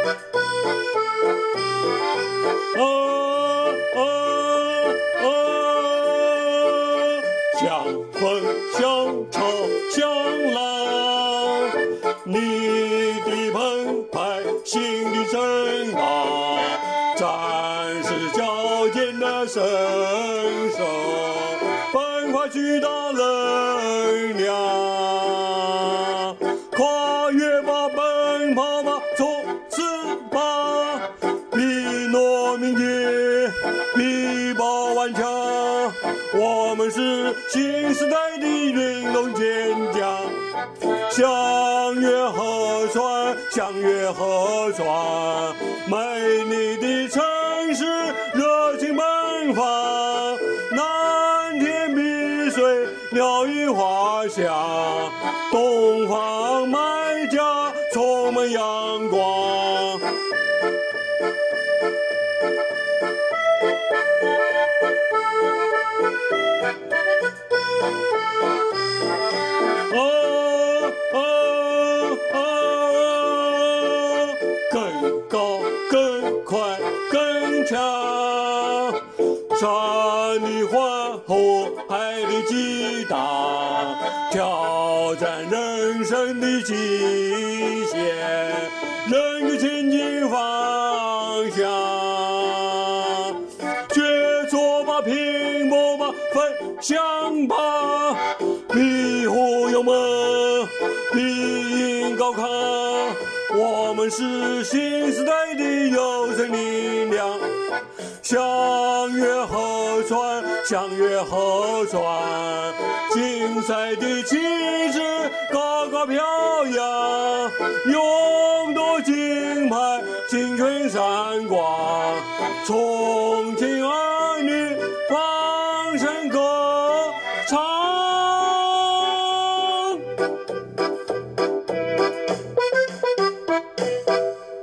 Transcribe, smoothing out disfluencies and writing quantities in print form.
相逢相吵相浪，你的澎湃，心的震荡，战士矫健的身手，迸发巨大能量，跨越吧，奔跑吧，冲刺吧，比诺敏捷，比爆顽强，我们是新时代的运动健将。向越河川，向越河川，美丽的城市热情奔放，蓝天碧水，鸟语花香，东方麦家充满阳光。更高更快更强，山的欢呼，海的激荡，挑战人生的极限，人的前进方向，决挫吧，拼搏吧，分享吧，比虎有猛，比鹰高亢，我们是新时代的有生力量。向越河川，向越河川，竞赛的旗帜高高飘扬，勇夺金牌，青春闪光，从今